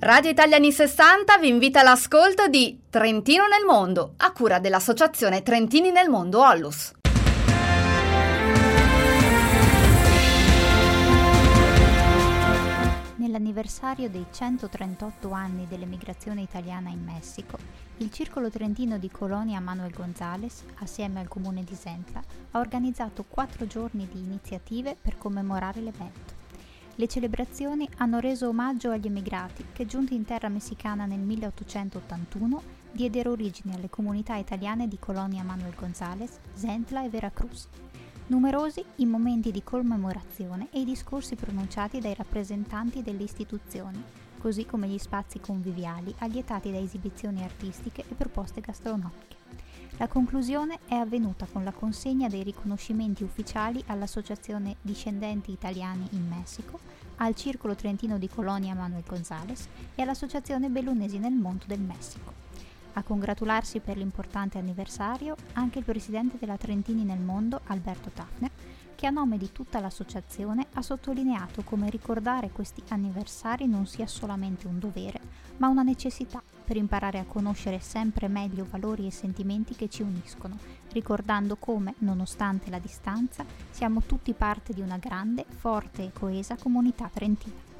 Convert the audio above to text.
Radio Italiani 60 vi invita all'ascolto di Trentino nel Mondo, a cura dell'Associazione Trentini nel Mondo Onlus. Nell'anniversario dei 138 anni dell'emigrazione italiana in Messico, il Circolo Trentino di Colonia Manuel González, assieme al comune di Zentla, ha organizzato 4 giorni di iniziative per commemorare l'evento. Le celebrazioni hanno reso omaggio agli emigrati che, giunti in terra messicana nel 1881, diedero origine alle comunità italiane di Colonia Manuel González, Zentla e Veracruz. Numerosi i momenti di commemorazione e i discorsi pronunciati dai rappresentanti delle istituzioni, così come gli spazi conviviali allietati da esibizioni artistiche e proposte gastronomiche. La conclusione è avvenuta con la consegna dei riconoscimenti ufficiali all'Associazione Discendenti Italiani in Messico, al Circolo Trentino di Colonia Manuel González e all'Associazione Bellunesi nel Mondo del Messico. A congratularsi per l'importante anniversario anche il presidente della Trentini nel Mondo, Alberto Tafner, che a nome di tutta l'associazione ha sottolineato come ricordare questi anniversari non sia solamente un dovere, ma una necessità per imparare a conoscere sempre meglio valori e sentimenti che ci uniscono, ricordando come, nonostante la distanza, siamo tutti parte di una grande, forte e coesa comunità trentina.